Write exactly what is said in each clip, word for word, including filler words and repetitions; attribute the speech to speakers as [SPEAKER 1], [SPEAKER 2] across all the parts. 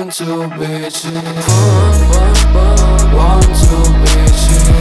[SPEAKER 1] Want to be chill. Want to be chill.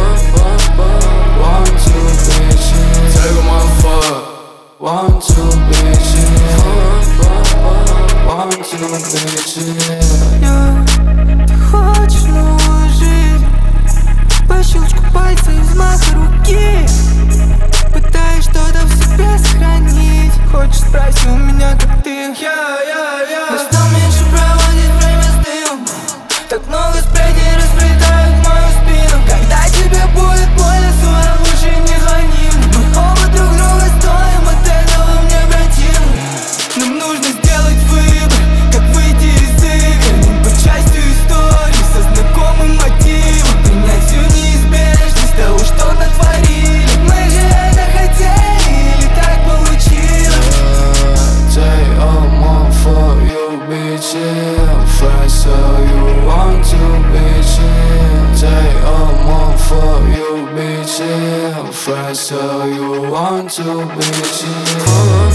[SPEAKER 1] Want to be chill. Take my fuck. Want to be chill. Want to be chill.
[SPEAKER 2] Yeah. Ты хочешь новую жизнь по щелчку пальца и взмаха руки. Пытаешь что-то в себе сохранить. Хочешь, спроси у меня, как ты. Yeah, yeah, yeah. Но стал меньше проводить время с дымом. Так много сплетней расплетают мою спину. Когда тебе будет больно, ссора, лучше не звони. Мы оба друг друга стоим, от этого мне противно. Нам нужно сделать выбор, как выйти из игр. Не быть частью истории со знакомым мотивом. Принять всю неизбежность того, что натворили. Мы же это хотели, или так получилось.
[SPEAKER 1] Take a month for you, be chill. First, so you want to be chill. Take a month for you, be chill. First, so you want to be chill.